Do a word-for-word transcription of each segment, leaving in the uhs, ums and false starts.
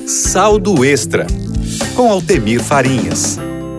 Saldo Extra, com Altemir Farinhas.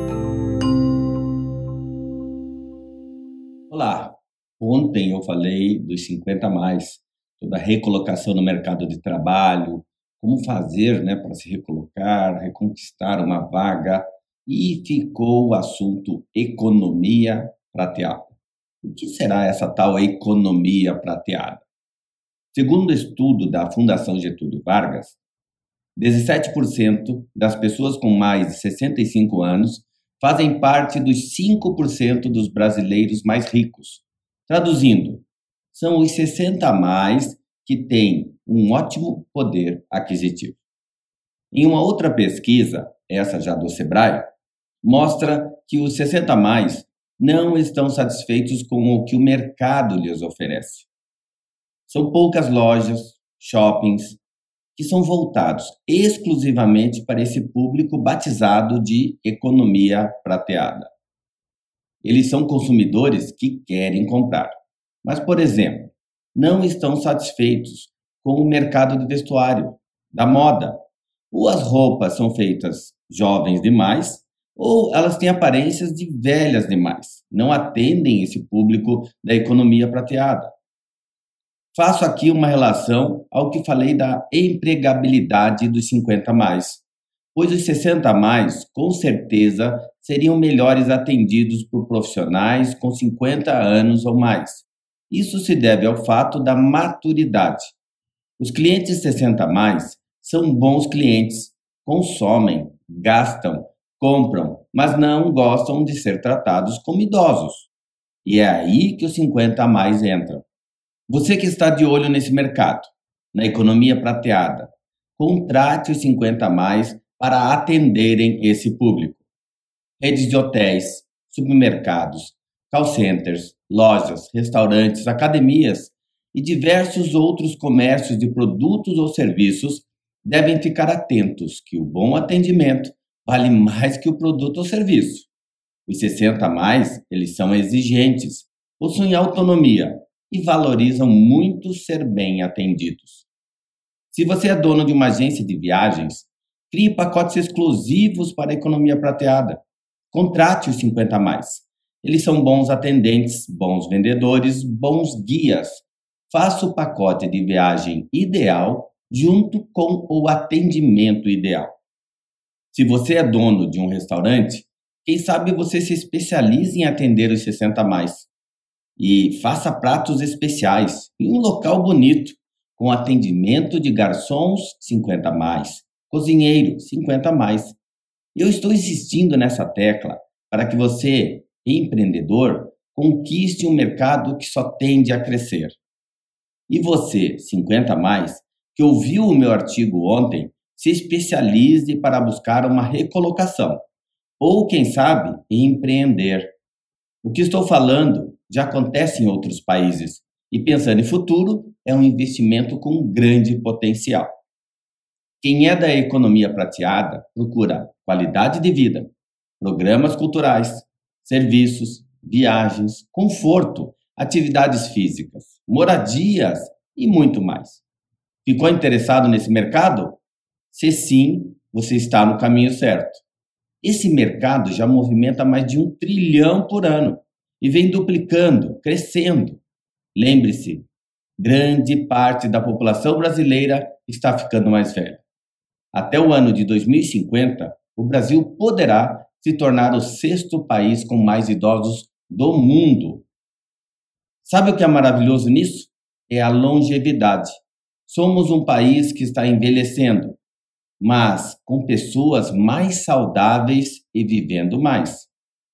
Olá, ontem eu falei dos cinquenta a mais, sobre a recolocação no mercado de trabalho, como fazer, né, para se recolocar, reconquistar uma vaga, e ficou o assunto economia prateada. O que será essa tal economia prateada? Segundo o estudo da Fundação Getúlio Vargas, dezessete por cento das pessoas com mais de sessenta e cinco anos fazem parte dos cinco por cento dos brasileiros mais ricos. Traduzindo, são os sessenta a mais que têm um ótimo poder aquisitivo. Em uma outra pesquisa, essa já do Sebrae, mostra que os sessenta a mais não estão satisfeitos com o que o mercado lhes oferece. São poucas lojas, shoppings, que são voltados exclusivamente para esse público batizado de economia prateada. Eles são consumidores que querem comprar, mas, por exemplo, não estão satisfeitos com o mercado de vestuário, da moda. Ou as roupas são feitas jovens demais, ou elas têm aparências de velhas demais, não atendem esse público da economia prateada. Faço aqui uma relação ao que falei da empregabilidade dos cinquenta a mais, pois os sessenta a mais, com certeza, seriam melhores atendidos por profissionais com cinquenta anos ou mais. Isso se deve ao fato da maturidade. Os clientes sessenta a mais são bons clientes, consomem, gastam, compram, mas não gostam de ser tratados como idosos. E é aí que os cinquenta a mais entram. Você que está de olho nesse mercado, na economia prateada, contrate os cinquenta a mais para atenderem esse público. Redes de hotéis, supermercados, call centers, lojas, restaurantes, academias e diversos outros comércios de produtos ou serviços devem ficar atentos que o bom atendimento vale mais que o produto ou serviço. Os sessenta a mais, eles são exigentes, possuem autonomia e valorizam muito ser bem atendidos. Se você é dono de uma agência de viagens, crie pacotes exclusivos para a economia prateada. Contrate os cinquenta a mais. Eles são bons atendentes, bons vendedores, bons guias. Faça o pacote de viagem ideal junto com o atendimento ideal. Se você é dono de um restaurante, quem sabe você se especialize em atender os sessenta a mais. E faça pratos especiais em um local bonito, com atendimento de garçons cinquenta a mais, cozinheiro cinquenta a mais. Eu estou insistindo nessa tecla para que você, empreendedor, conquiste um mercado que só tende a crescer. E você, cinquenta a mais, que ouviu o meu artigo ontem, se especialize para buscar uma recolocação, ou quem sabe, empreender. O que estou falando já acontece em outros países e pensando em futuro é um investimento com grande potencial. Quem é da economia prateada procura qualidade de vida, programas culturais, serviços, viagens, conforto, atividades físicas, moradias e muito mais. Ficou interessado nesse mercado? Se sim, você está no caminho certo. Esse mercado já movimenta mais de um trilhão por ano e vem duplicando, crescendo. Lembre-se, grande parte da população brasileira está ficando mais velha. Até o ano de dois mil e cinquenta, o Brasil poderá se tornar o sexto país com mais idosos do mundo. Sabe o que é maravilhoso nisso? É a longevidade. Somos um país que está envelhecendo, mas com pessoas mais saudáveis e vivendo mais.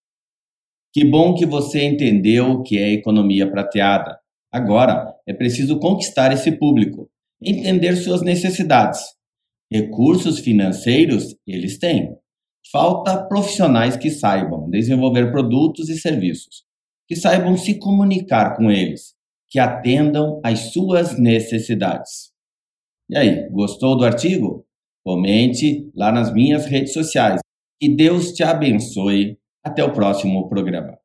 Que bom que você entendeu o que é economia prateada. Agora é preciso conquistar esse público, entender suas necessidades. Recursos financeiros eles têm. Falta profissionais que saibam desenvolver produtos e serviços, que saibam se comunicar com eles, que atendam às suas necessidades. E aí, gostou do artigo? Comente lá nas minhas redes sociais. Que Deus te abençoe. Até o próximo programa.